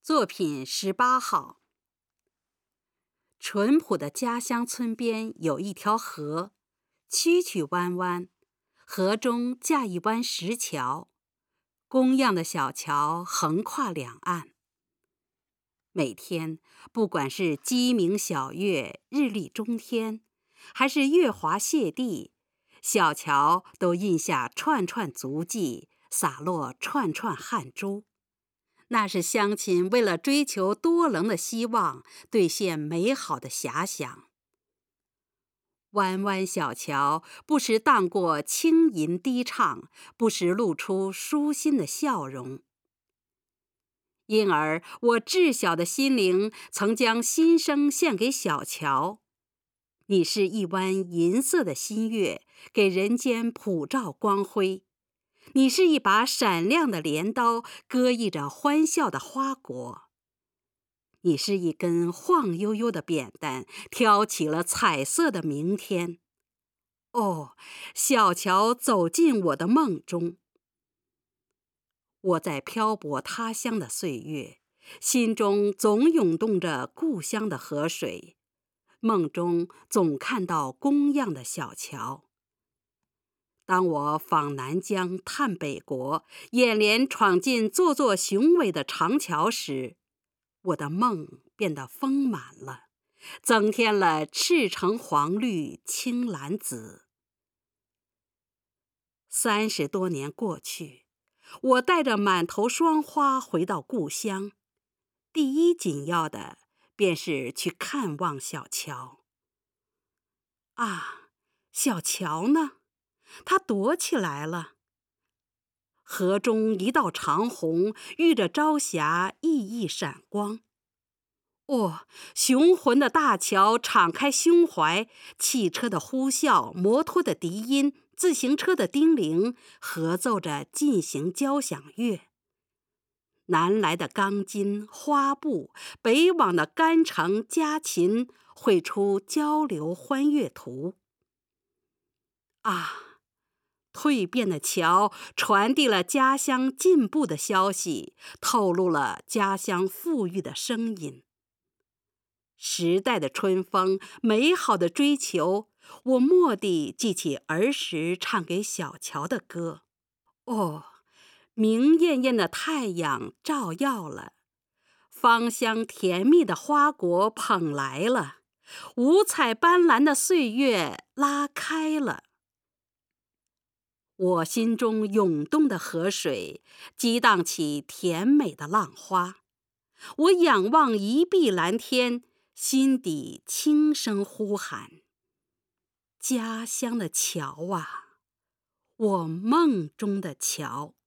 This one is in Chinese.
作品18号。淳朴的家乡村边有一条河，曲曲弯弯，河中架一弯石桥，工样的小桥横跨两岸。每天，不管是鸡鸣晓月、日丽中天，还是月华泻地，小桥都印下串串足迹，洒落串串汗珠。那是乡亲为了追求多棱的希望，兑现美好的遐想。弯弯小桥不时荡过轻吟低唱，不时露出舒心的笑容。因而我稚小的心灵曾将心声献给小桥。你是一弯银色的新月，给人间普照光辉。你是一把闪亮的镰刀，割溢着欢笑的花果。你是一根晃悠悠的扁担，挑起了彩色的明天。哦，小桥走进我的梦中。我在漂泊他乡的岁月，心中总涌动着故乡的河水，梦中总看到工样的小桥。当我访南疆探北国，眼帘闯进座座雄伟的长桥时，我的梦变得丰满了，增添了赤橙黄绿青蓝紫。30多年过去，我带着满头霜花回到故乡，第一紧要的便是去看望小桥。啊，小桥呢？它躲起来了。河中一道长虹，遇着朝霞熠熠闪光。哦，雄浑的大桥敞开胸怀，汽车的呼啸，摩托的笛音，自行车的叮铃，合奏着进行交响乐。南来的钢筋花布，北往的干城家禽，绘出交流欢悦图。啊，蜕变的桥传递了家乡进步的消息，透露了家乡富裕的声音。时代的春风，美好的追求，我蓦地记起儿时唱给小桥的歌。哦，明艳艳的太阳照耀了，芳香甜蜜的花果捧来了，五彩斑斓的岁月拉开了。我心中涌动的河水，激荡起甜美的浪花。我仰望一碧蓝天，心底轻声呼喊：家乡的桥啊，我梦中的桥。